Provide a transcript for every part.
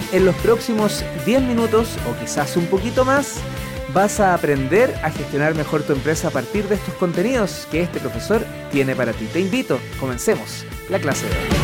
en los próximos 10 minutos o quizás un poquito más vas a aprender a gestionar mejor tu empresa a partir de estos contenidos que este profesor tiene para ti. Te invito, comencemos la clase de hoy.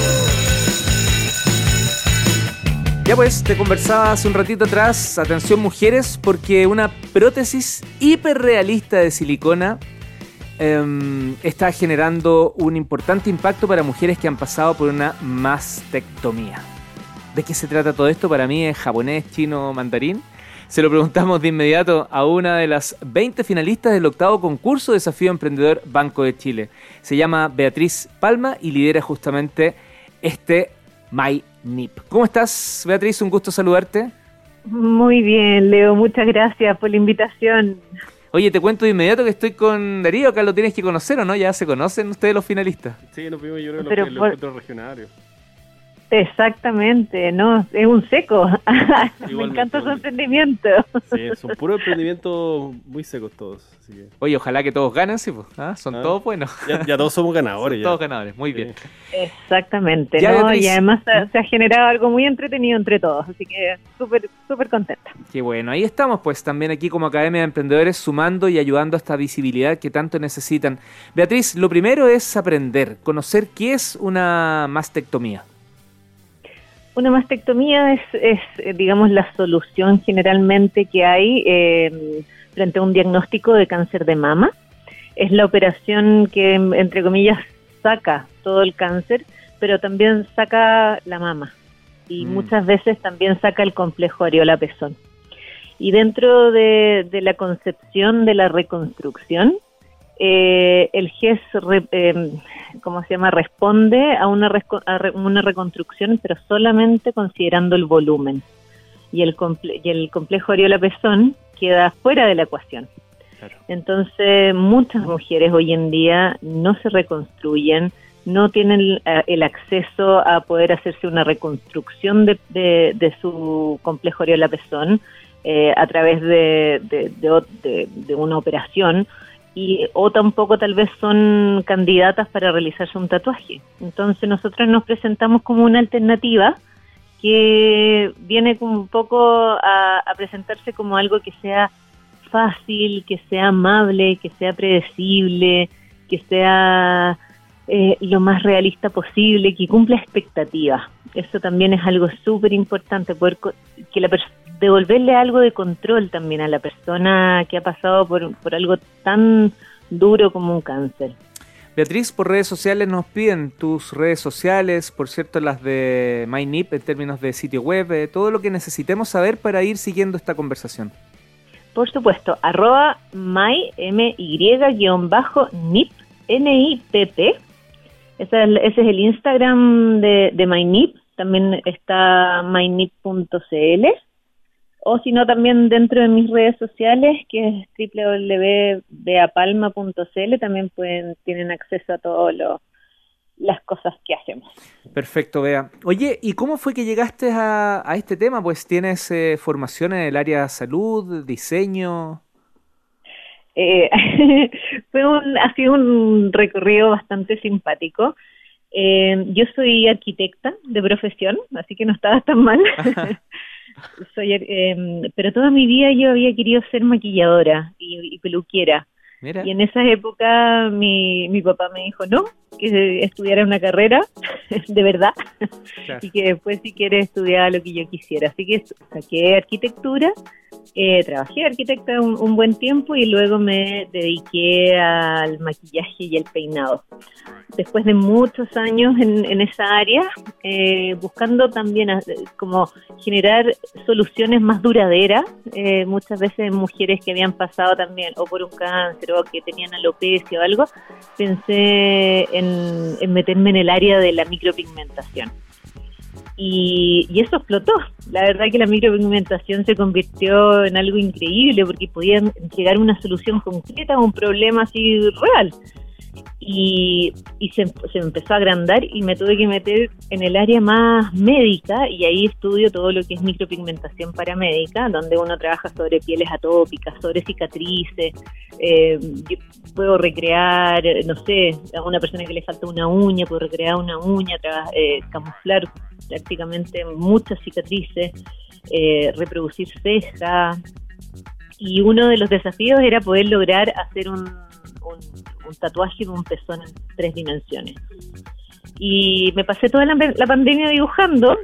Ya pues, te conversaba hace un ratito atrás, atención mujeres, porque una prótesis hiperrealista de silicona está generando un importante impacto para mujeres que han pasado por una mastectomía. ¿De qué se trata todo esto? Para mí es japonés, chino, mandarín. Se lo preguntamos de inmediato a una de las 20 finalistas del 8º concurso Desafío Emprendedor Banco de Chile. Se llama Beatriz Palma y lidera justamente este MyNip. ¿Cómo estás, Beatriz? Un gusto saludarte. Muy bien, Leo. Muchas gracias por la invitación. Oye, te cuento de inmediato que estoy con Darío. Acá lo tienes que conocer, ¿o no? ¿Ya se conocen ustedes los finalistas? Sí, nos vimos yo creo en los encuentros regionales. Exactamente, no, es un seco. Me encanta su emprendimiento. Sí, son puros emprendimientos muy secos todos. Así que... Oye, ojalá que todos ganen, sí, pues. Son todos buenos. Ya todos somos ganadores. Todos ganadores, muy bien. Exactamente, ya, ¿no? Beatriz. Y además se ha generado algo muy entretenido entre todos, así que súper contenta. Qué bueno, ahí estamos pues también aquí como Academia de Emprendedores sumando y ayudando a esta visibilidad que tanto necesitan. Beatriz, lo primero es aprender, conocer qué es una mastectomía. Una mastectomía es digamos, la solución generalmente que hay frente a un diagnóstico de cáncer de mama. Es la operación que, entre comillas, saca todo el cáncer, pero también saca la mama. Y muchas veces también saca el complejo areola-pezón. Y dentro de la concepción de la reconstrucción, el GES responde a una reconstrucción, pero solamente considerando el volumen, y el complejo areola-pezón queda fuera de la ecuación. Claro. Entonces muchas mujeres hoy en día no se reconstruyen, no tienen el acceso a poder hacerse una reconstrucción de su complejo areola-pezón a través de una operación, o tampoco tal vez son candidatas para realizarse un tatuaje. Entonces nosotros nos presentamos como una alternativa que viene como un poco a presentarse como algo que sea fácil, que sea amable, que sea predecible, que sea lo más realista posible, que cumpla expectativas. Eso también es algo súper importante, poder que devolverle algo de control también a la persona que ha pasado por algo tan duro como un cáncer. Beatriz, por redes sociales nos piden tus redes sociales, por cierto las de MyNip en términos de sitio web, todo lo que necesitemos saber para ir siguiendo esta conversación. Por supuesto, @my_nip, NIPP. Ese es el Instagram de MyNip. También está mynip.cl. O si no, también dentro de mis redes sociales, que es www.beapalma.cl, también tienen acceso a todas las cosas que hacemos. Perfecto, Bea. Oye, ¿y cómo fue que llegaste a este tema? Pues tienes formación en el área de salud, diseño. Ha sido un recorrido bastante simpático. Yo soy arquitecta de profesión, así que no estaba tan mal. Pero toda mi vida yo había querido ser maquilladora y peluquera. Mira. Y en esa época mi papá me dijo no, que estudiara una carrera de verdad, claro. Y que después si quiere estudiar lo que yo quisiera. Así que saqué arquitectura, trabajé de arquitecta un buen tiempo y luego me dediqué al maquillaje y el peinado. Después de muchos años en esa área, buscando también como generar soluciones más duraderas, muchas veces en mujeres que habían pasado también o por un cáncer o que tenían alopecia o algo, pensé en meterme en el área de la micropigmentación. Y eso explotó. La verdad que la micropigmentación se convirtió en algo increíble porque podían llegar a una solución concreta a un problema así real. y se empezó a agrandar y me tuve que meter en el área más médica, y ahí estudio todo lo que es micropigmentación paramédica, donde uno trabaja sobre pieles atópicas, sobre cicatrices. Yo puedo recrear, no sé, a una persona que le falta una uña, puedo recrear una uña, camuflar prácticamente muchas cicatrices, reproducir cejas. Y uno de los desafíos era poder lograr hacer un tatuaje de un pezón en 3 dimensiones. Y me pasé toda la pandemia dibujando,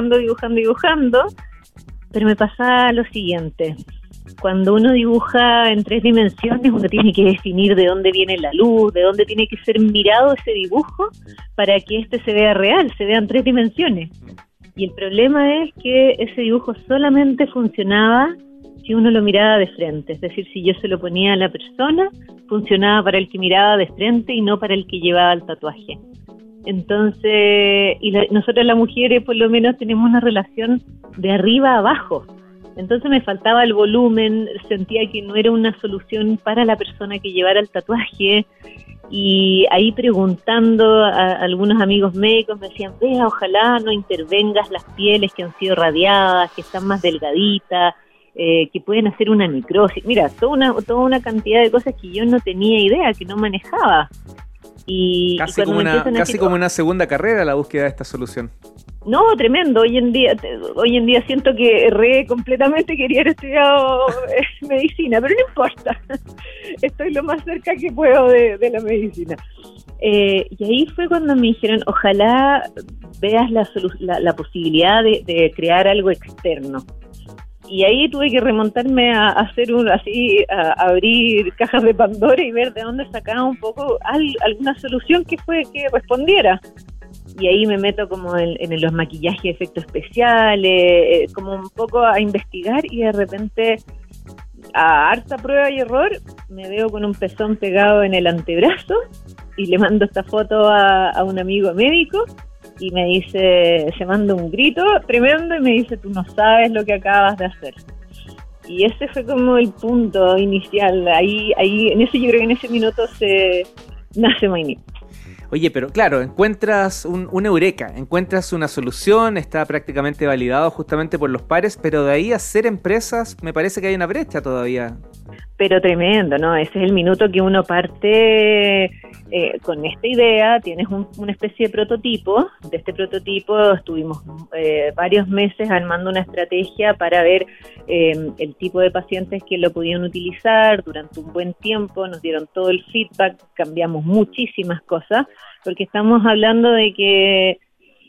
pero me pasaba lo siguiente: cuando uno dibuja en 3 dimensiones, uno tiene que definir de dónde viene la luz, de dónde tiene que ser mirado ese dibujo para que este se vea real, se vea en 3 dimensiones. Y el problema es que ese dibujo solamente funcionaba si uno lo miraba de frente, es decir, si yo se lo ponía a la persona, funcionaba para el que miraba de frente y no para el que llevaba el tatuaje. Entonces, nosotros las mujeres por lo menos tenemos una relación de arriba a abajo. Entonces me faltaba el volumen, sentía que no era una solución para la persona que llevara el tatuaje. Y ahí preguntando a algunos amigos médicos me decían, vea, ojalá no intervengas las pieles que han sido radiadas, que están más delgaditas, que pueden hacer una necrosis. Mira, toda una cantidad de cosas que yo no tenía idea, que no manejaba. Casi como una segunda carrera la búsqueda de esta solución. No, tremendo. Hoy en día siento que erré completamente, quería haber estudiado medicina, pero no importa. Estoy lo más cerca que puedo de la medicina. Y ahí fue cuando me dijeron, ojalá veas la posibilidad de crear algo externo. Y ahí tuve que remontarme a hacer a abrir cajas de Pandora y ver de dónde sacaba un poco alguna solución que respondiera. Y ahí me meto como en los maquillajes de efectos especiales, como un poco a investigar, y de repente, a harta prueba y error, me veo con un pezón pegado en el antebrazo y le mando esta foto a un amigo médico. Y me dice, se manda un grito tremendo y me dice, tú no sabes lo que acabas de hacer. Y ese fue como el punto inicial. Ahí yo creo que en ese minuto se nace Maynip. Oye, pero claro, encuentras una eureka, encuentras una solución, está prácticamente validado justamente por los pares, pero de ahí a ser empresas me parece que hay una brecha todavía. Pero tremendo, ¿no? Ese es el minuto que uno parte con esta idea, tienes una especie de prototipo. De este prototipo estuvimos varios meses armando una estrategia para ver el tipo de pacientes que lo podían utilizar durante un buen tiempo. Nos dieron todo el feedback, cambiamos muchísimas cosas, porque estamos hablando de que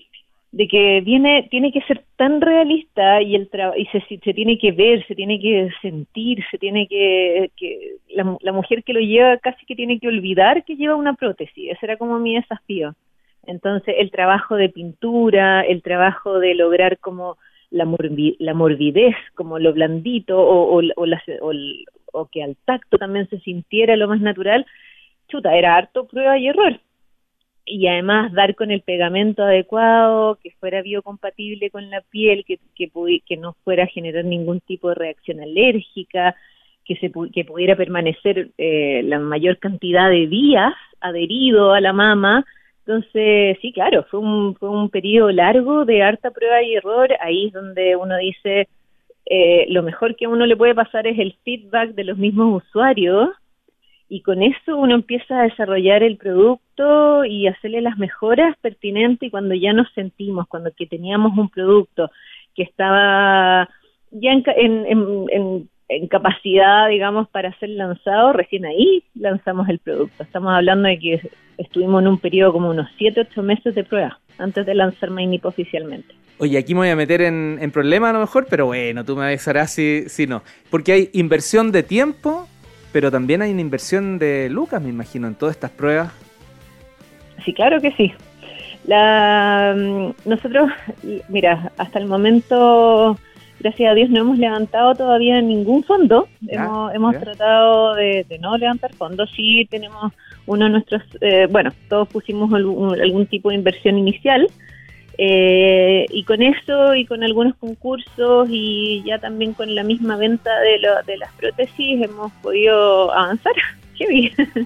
tiene que ser tan realista y se tiene que ver, se tiene que sentir, se tiene que la mujer que lo lleva casi que tiene que olvidar que lleva una prótesis. Ese era como mi desafío. Entonces el trabajo de pintura, el trabajo de lograr como la morbidez, como lo blandito o que al tacto también se sintiera lo más natural, era harto prueba y error. Y además dar con el pegamento adecuado, que fuera biocompatible con la piel, que no fuera a generar ningún tipo de reacción alérgica, que pudiera permanecer la mayor cantidad de días adherido a la mama. Entonces, sí, claro, fue un periodo largo de harta prueba y error. Ahí es donde uno dice, lo mejor que a uno le puede pasar es el feedback de los mismos usuarios, y con eso uno empieza a desarrollar el producto y hacerle las mejoras pertinentes, y cuando ya nos sentimos, cuando que teníamos un producto que estaba ya en capacidad, digamos, para ser lanzado, recién ahí lanzamos el producto. Estamos hablando de que estuvimos en un periodo como unos 7-8 meses de prueba antes de lanzar Maynip oficialmente. Oye, aquí me voy a meter en problemas a lo mejor, pero bueno, tú me avisarás si no. Porque hay inversión de tiempo, pero también hay una inversión de lucas, me imagino, en todas estas pruebas. Sí, claro que sí. Nosotros, mira, hasta el momento, gracias a Dios, no hemos levantado todavía ningún fondo. Hemos tratado de no levantar fondos. Sí tenemos uno de nuestros, todos pusimos algún tipo de inversión inicial. Y con eso y con algunos concursos y ya también con la misma venta de las prótesis hemos podido avanzar. ¡Qué bien!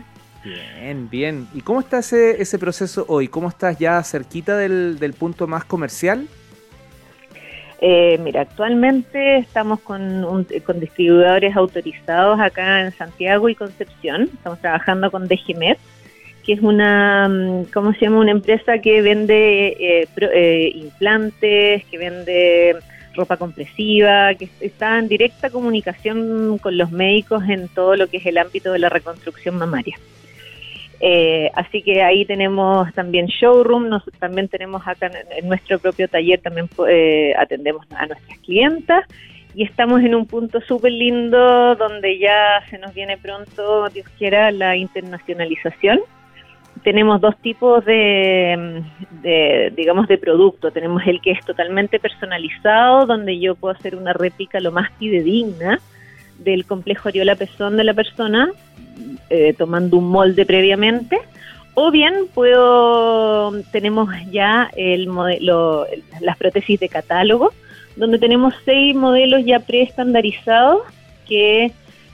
Bien, bien. ¿Y cómo está ese proceso hoy? ¿Cómo estás ya cerquita del punto más comercial? Mira, actualmente estamos con distribuidores autorizados acá en Santiago y Concepción. Estamos trabajando con DGMed, que es una empresa que vende implantes, que vende ropa compresiva, que está en directa comunicación con los médicos en todo lo que es el ámbito de la reconstrucción mamaria. Así que ahí tenemos también showroom, también tenemos acá en nuestro propio taller, también atendemos a nuestras clientas y estamos en un punto súper lindo donde ya se nos viene pronto, Dios quiera, la internacionalización. Tenemos dos tipos de producto. Tenemos el que es totalmente personalizado, donde yo puedo hacer una réplica lo más fidedigna del complejo areola pezón de la persona, tomando un molde previamente, o bien tenemos ya las prótesis de catálogo, donde tenemos 6 modelos ya preestandarizados que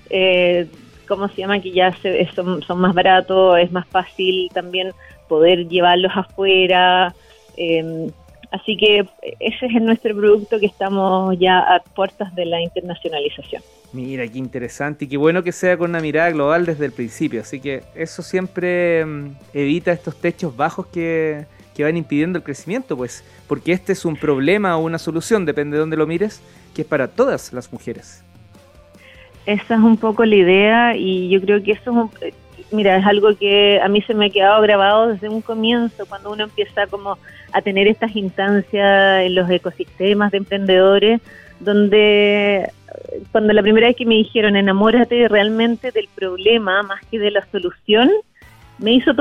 que ya son más baratos, es más fácil también poder llevarlos afuera, así que ese es nuestro producto que estamos ya a puertas de la internacionalización. Mira, qué interesante y qué bueno que sea con una mirada global desde el principio, así que eso siempre evita estos techos bajos que van impidiendo el crecimiento, pues, porque este es un problema o una solución, depende de dónde lo mires, que es para todas las mujeres. Esa es un poco la idea y yo creo que eso es algo que a mí se me ha quedado grabado desde un comienzo, cuando uno empieza como a tener estas instancias en los ecosistemas de emprendedores, donde cuando la primera vez que me dijeron enamórate realmente del problema más que de la solución, me hizo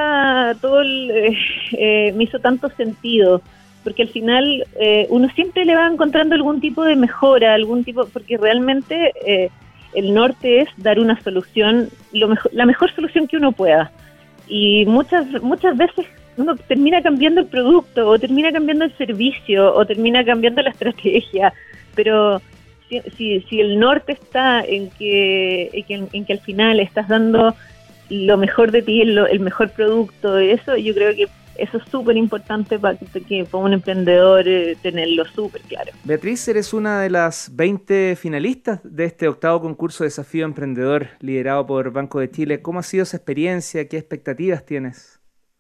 me hizo tanto sentido, porque al final uno siempre le va encontrando algún tipo de mejora, porque realmente el norte es dar una solución, la mejor solución que uno pueda. Y muchas veces uno termina cambiando el producto, o termina cambiando el servicio, o termina cambiando la estrategia, pero si el norte está en que al final estás dando lo mejor de ti, el mejor producto, eso yo creo que eso es súper importante para un emprendedor tenerlo súper claro. Beatriz, eres una de las 20 finalistas de este 8º concurso Desafío Emprendedor liderado por Banco de Chile. ¿Cómo ha sido esa experiencia? ¿Qué expectativas tienes?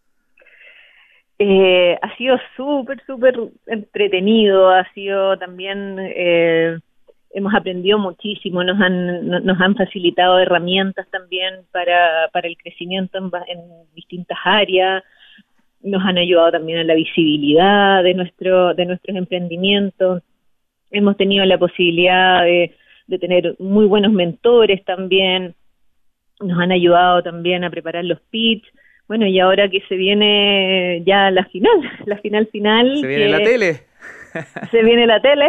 Ha sido súper entretenido, ha sido también... hemos aprendido muchísimo, nos han facilitado herramientas también para el crecimiento en distintas áreas, nos han ayudado también a la visibilidad de nuestros emprendimientos, hemos tenido la posibilidad de tener muy buenos mentores también, nos han ayudado también a preparar los pitch. Bueno, y ahora que se viene ya la final. Se viene la tele. Se viene la tele.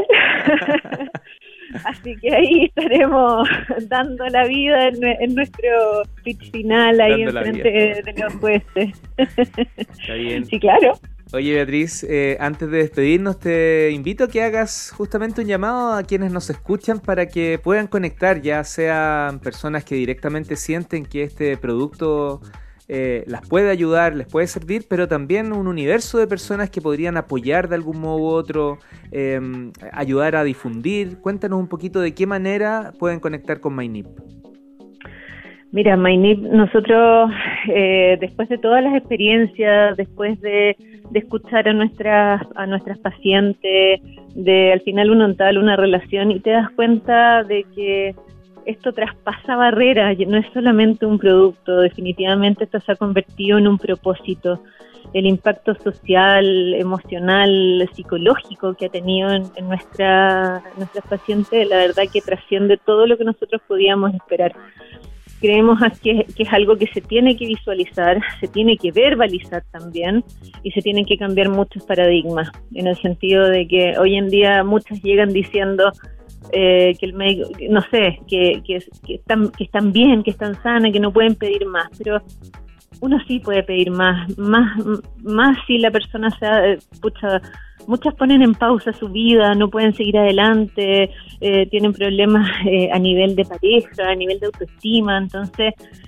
Así que ahí estaremos dando la vida en nuestro pitch final, ahí enfrente de los jueces. Está bien. Sí, claro. Oye, Beatriz, antes de despedirnos, te invito a que hagas justamente un llamado a quienes nos escuchan para que puedan conectar, ya sean personas que directamente sienten que este producto las puede ayudar, les puede servir, pero también un universo de personas que podrían apoyar de algún modo u otro, ayudar a difundir. Cuéntanos un poquito de qué manera pueden conectar con MyNip. Mira, MyNip, nosotros después de todas las experiencias, después de escuchar a nuestras pacientes, al final uno entabla una relación y te das cuenta de que esto traspasa barreras, no es solamente un producto, definitivamente esto se ha convertido en un propósito. El impacto social, emocional, psicológico que ha tenido en nuestras pacientes, la verdad que trasciende todo lo que nosotros podíamos esperar. Creemos que es algo que se tiene que visualizar, se tiene que verbalizar también y se tienen que cambiar muchos paradigmas, en el sentido de que hoy en día muchas llegan diciendo que el médico, no sé, que están bien, que están sanas, que no pueden pedir más, pero uno sí puede pedir más si la persona muchas ponen en pausa su vida, no pueden seguir adelante, tienen problemas a nivel de pareja, a nivel de autoestima, entonces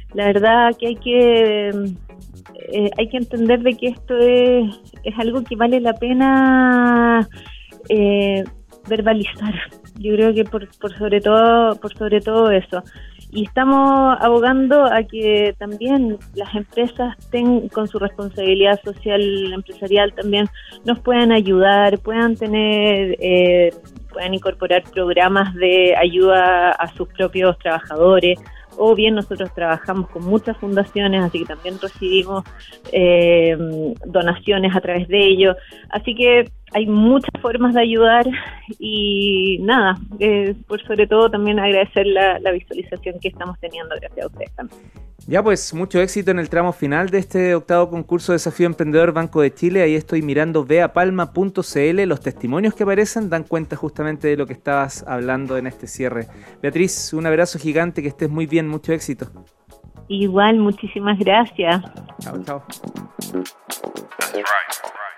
La verdad que hay que entender de que esto es algo que vale la pena verbalizar. Yo creo que por sobre todo eso. Y estamos abogando a que también las empresas con su responsabilidad social empresarial también nos puedan ayudar, puedan incorporar programas de ayuda a sus propios trabajadores. O bien nosotros trabajamos con muchas fundaciones, así que también recibimos donaciones a través de ello. Así que hay muchas formas de ayudar y nada, por sobre todo también agradecer la visualización que estamos teniendo gracias a ustedes también. Ya pues, mucho éxito en el tramo final de este 8º concurso Desafío Emprendedor Banco de Chile. Ahí estoy mirando veapalma.cl, los testimonios que aparecen dan cuenta justamente de lo que estabas hablando en este cierre. Beatriz, un abrazo gigante, que estés muy bien, mucho éxito. Igual, muchísimas gracias. Chao, chao. That's right.